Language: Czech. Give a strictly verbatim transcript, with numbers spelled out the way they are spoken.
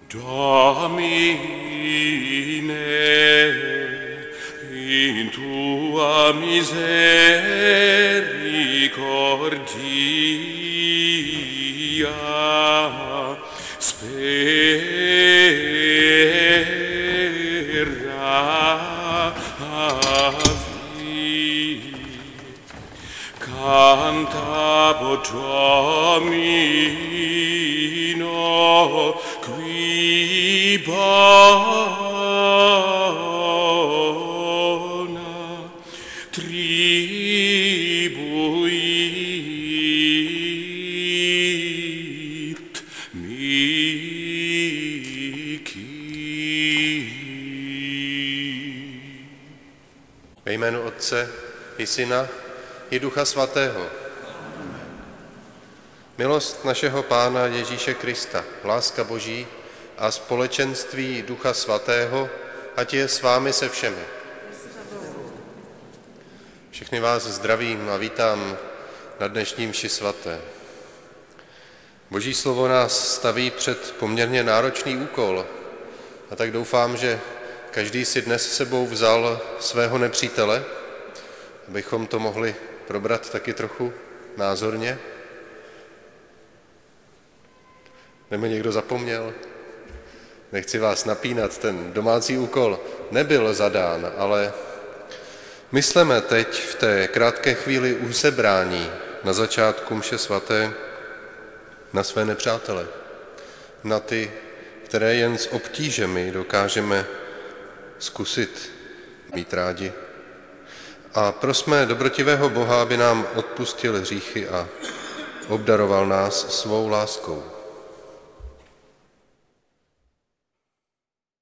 Domine, in tua misericordia speravi. Cantabo Domino, qui bona tribuit mihi. Ve jménu Otce i Syna i Ducha Svatého. Milost našeho Pána Ježíše Krista, láska Boží a společenství Ducha Svatého, ať je s vámi se všemi. Všechny vás zdravím a vítám na dnešním mši svaté. Boží slovo nás staví před poměrně náročný úkol a tak doufám, že každý si dnes s sebou vzal svého nepřítele, abychom to mohli probrat taky trochu názorně. Nebo někdo zapomněl? Nechci vás napínat, ten domácí úkol nebyl zadán, ale mysleme teď v té krátké chvíli usebrání na začátku mše svaté na své nepřátele, na ty, které jen s obtížemi dokážeme zkusit mít rádi. A prosme dobrotivého Boha, aby nám odpustil hříchy a obdaroval nás svou láskou.